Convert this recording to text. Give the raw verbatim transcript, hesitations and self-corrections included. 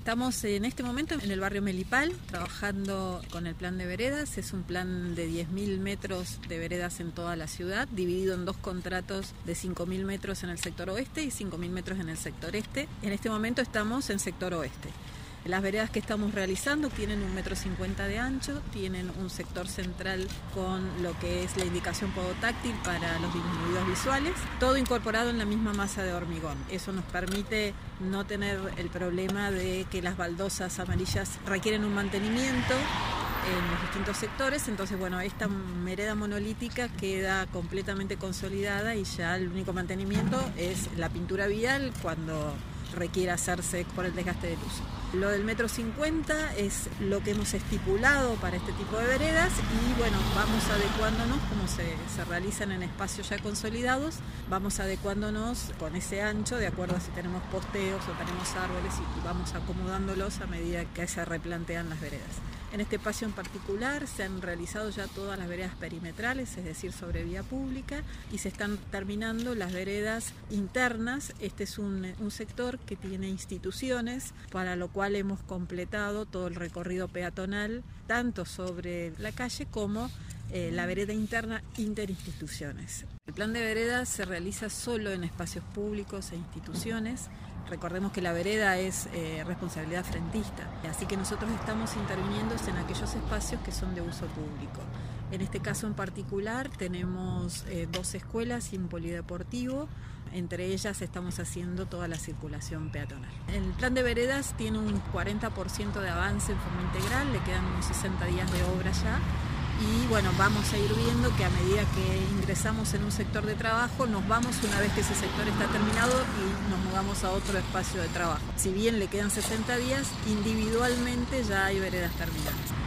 Estamos en este momento en el barrio Melipal, trabajando con el plan de veredas. Es un plan de diez mil metros de veredas en toda la ciudad, dividido en dos contratos de cinco mil metros en el sector oeste y cinco mil metros en el sector este. En este momento estamos en sector oeste. Las veredas que estamos realizando tienen un metro cincuenta de ancho, tienen un sector central con lo que es la indicación podotáctil para los disminuidos visuales, todo incorporado en la misma masa de hormigón. Eso nos permite no tener el problema de que las baldosas amarillas requieren un mantenimiento en los distintos sectores. Entonces, bueno, esta vereda monolítica queda completamente consolidada y ya el único mantenimiento es la pintura vial cuando requiere hacerse por el desgaste del uso. Lo del metro cincuenta es lo que hemos estipulado para este tipo de veredas y bueno, vamos adecuándonos, como se, se realizan en espacios ya consolidados, vamos adecuándonos con ese ancho de acuerdo a si tenemos posteos o tenemos árboles y, y vamos acomodándolos a medida que se replantean las veredas. En este espacio en particular se han realizado ya todas las veredas perimetrales, es decir, sobre vía pública, y se están terminando las veredas internas. Este es un, un sector que tiene instituciones, para lo cual hemos completado todo el recorrido peatonal, tanto sobre la calle como eh, la vereda interna interinstituciones. El plan de veredas se realiza solo en espacios públicos e instituciones. Recordemos que la vereda es eh, responsabilidad frentista, así que nosotros estamos interviniendo en aquellos espacios que son de uso público. En este caso en particular tenemos eh, dos escuelas y un polideportivo. Entre ellas estamos haciendo toda la circulación peatonal. El plan de veredas tiene un cuarenta por ciento de avance en forma integral, le quedan unos sesenta días de obra ya. Y bueno, vamos a ir viendo que a medida que ingresamos en un sector de trabajo, nos vamos una vez que ese sector está terminado y nos mudamos a otro espacio de trabajo. Si bien le quedan sesenta días, individualmente ya hay veredas terminadas.